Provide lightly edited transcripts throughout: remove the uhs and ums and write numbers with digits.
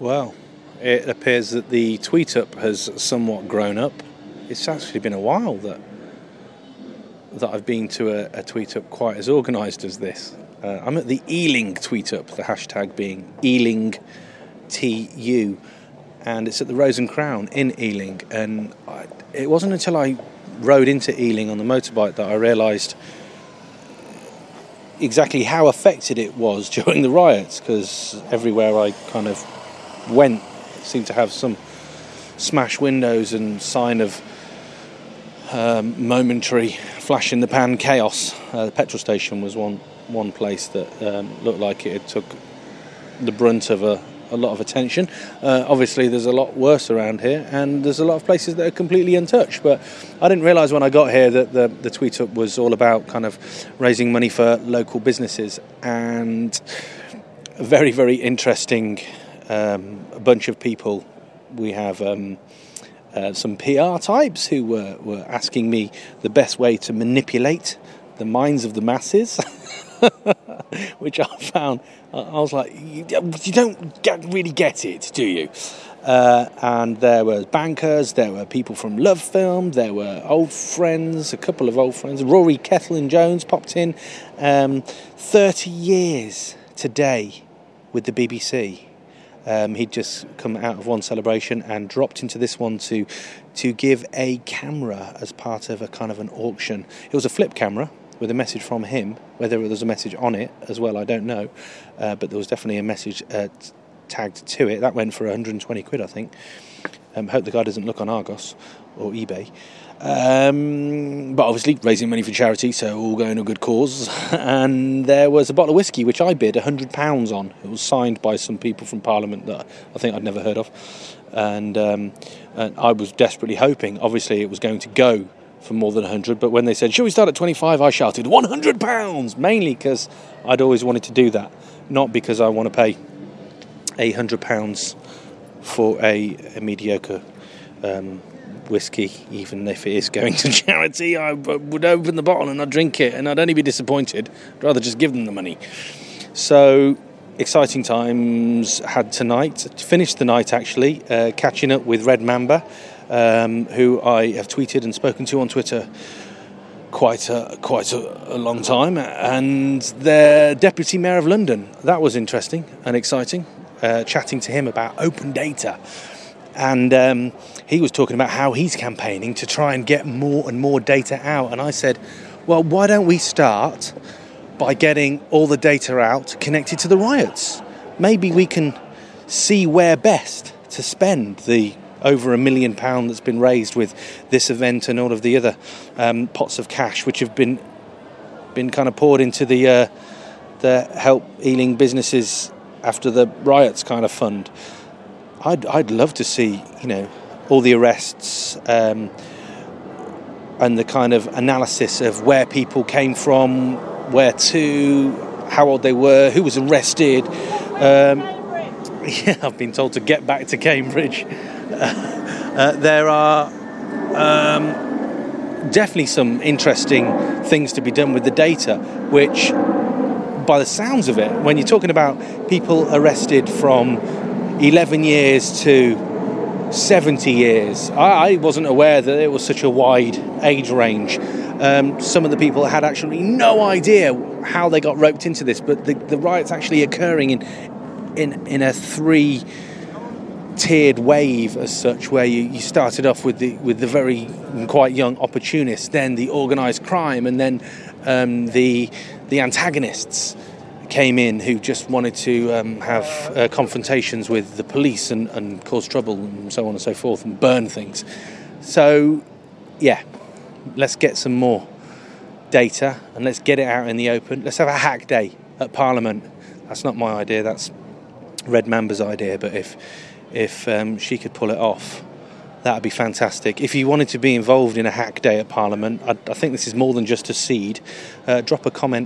Well, it appears that the tweet up has somewhat grown up. It's actually been a while that I've been to a tweet up quite as organised as this. I'm at the Ealing tweet up, the hashtag being EalingTU, and it's at the Rose and Crown in Ealing. And it wasn't until I rode into Ealing on the motorbike that I realised exactly how affected it was during the riots, because everywhere I kind of went seemed to have some smashed windows and sign of momentary flash in the pan chaos. The petrol station was one place that looked like it took the brunt of a lot of attention. Obviously there's a lot worse around here, and there's a lot of places that are completely untouched, but I didn't realise when I got here that the tweet up was all about kind of raising money for local businesses, and a very, very interesting bunch of people. We have some PR types who were asking me the best way to manipulate the minds of the masses, which I found, I was like, you don't really get it, do you? And there were bankers, there were people from Love Film, there were old friends, a couple of old friends. Rory Kettlin-Jones popped in, 30 years today with the BBC. He'd just come out of one celebration and dropped into this one to give a camera as part of a kind of an auction. It was a flip camera with a message from him. Whether there was a message on it as well, I don't know. But there was definitely a message tagged to it. That went for 120 quid, I think. Hope the guy doesn't look on Argos or eBay. But obviously raising money for charity, so all going to a good cause. And there was a bottle of whiskey which I bid £100 on. It was signed by some people from Parliament that I think I'd never heard of, and I was desperately hoping, obviously, it was going to go for more than 100. But when they said, "Shall we start at 25?" I shouted £100, mainly because I'd always wanted to do that, not because I want to pay £100 for a mediocre whiskey, even if it is going to charity. I would open the bottle and I'd drink it, and I'd only be disappointed. I'd rather just give them the money. So exciting times had tonight. Finished the night actually catching up with Red Mamba, who I have tweeted and spoken to on Twitter quite a long time, and their Deputy Mayor of London. That was interesting and exciting, chatting to him about open data. And he was talking about how he's campaigning to try and get more and more data out. And I said, well, why don't we start by getting all the data out connected to the riots? Maybe we can see where best to spend the over £1 million that's been raised with this event and all of the other pots of cash which have been kind of poured into the Help Ealing Businesses After the Riots kind of fund. I'd love to see, all the arrests and the kind of analysis of where people came from, where to, how old they were, who was arrested. Yeah, I've been told to get back to Cambridge. There are definitely some interesting things to be done with the data, which, by the sounds of it, when you're talking about people arrested from 11 years to 70 years. I wasn't aware that it was such a wide age range. Some of the people had actually no idea how they got roped into this, but the riots actually occurring in a three-tiered wave as such, where you started off with the very quite young opportunists, then the organised crime, and then the antagonists came in who just wanted to have confrontations with the police and cause trouble and so on and so forth and burn things. So, yeah, let's get some more data and let's get it out in the open. Let's have a hack day at Parliament. That's not my idea, that's Red Mamba's idea, but if she could pull it off, that would be fantastic. If you wanted to be involved in a hack day at Parliament, I think this is more than just a seed. Drop a comment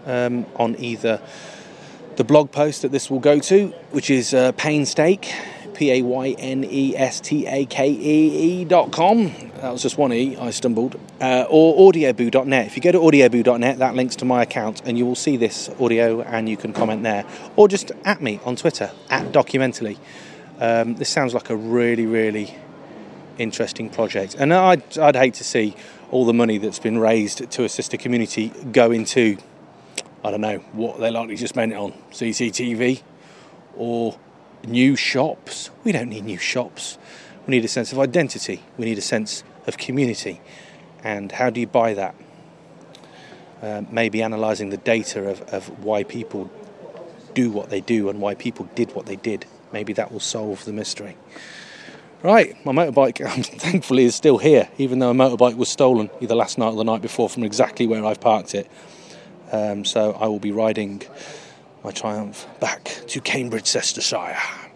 on either the blog post that this will go to, which is Painstake, PAYNESTAKEE.com. That was just one E, I stumbled. Or audioboo.net. If you go to audioboo.net, that links to my account, and you will see this audio and you can comment there. Or just at me on Twitter, @Documentally. This sounds like a really, really interesting project. And I'd hate to see all the money that's been raised to assist a community go into, I don't know, what they likely just spent it on, CCTV or new shops. We don't need new shops. We need a sense of identity. We need a sense of community. And how do you buy that? Maybe analysing the data of why people do what they do and why people did what they did. Maybe that will solve the mystery. Right, my motorbike, thankfully, is still here, even though a motorbike was stolen either last night or the night before from exactly where I've parked it. So I will be riding my Triumph back to Cambridge, Leicestershire.